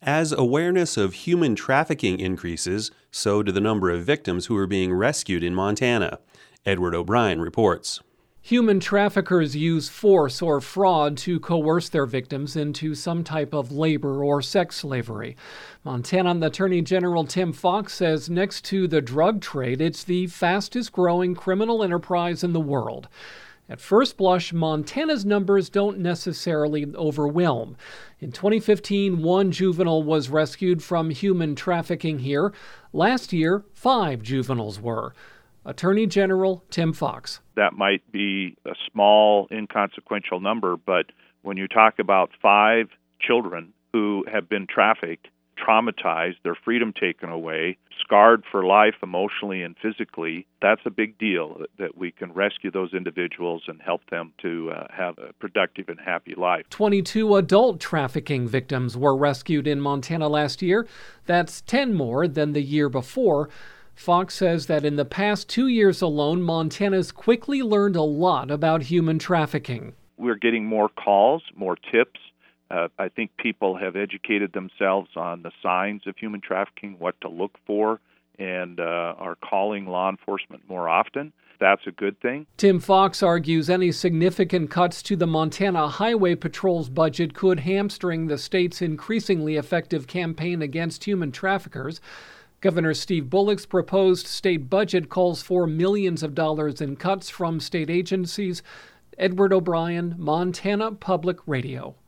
As awareness of human trafficking increases, so do the number of victims who are being rescued in Montana. Edward O'Brien reports. Human traffickers use force or fraud to coerce their victims into some type of labor or sex slavery. Montana Attorney General Tim Fox says next to the drug trade, it's the fastest growing criminal enterprise in the world. At first blush, Montana's numbers don't necessarily overwhelm. In 2015, 1 juvenile was rescued from human trafficking here. Last year, 5 juveniles were. Attorney General Tim Fox. That might be a small, inconsequential number, but when you talk about 5 children who have been trafficked, traumatized, their freedom taken away, scarred for life emotionally and physically, that's a big deal that we can rescue those individuals and help them to have a productive and happy life. 22 adult trafficking victims were rescued in Montana last year. That's 10 more than the year before. Fox says that in the past 2 years alone, Montana's quickly learned a lot about human trafficking. We're getting more calls, more tips. I think people have educated themselves on the signs of human trafficking, what to look for, and are calling law enforcement more often. That's a good thing. Tim Fox argues any significant cuts to the Montana Highway Patrol's budget could hamstring the state's increasingly effective campaign against human traffickers. Governor Steve Bullock's proposed state budget calls for millions of dollars in cuts from state agencies. Edward O'Brien, Montana Public Radio.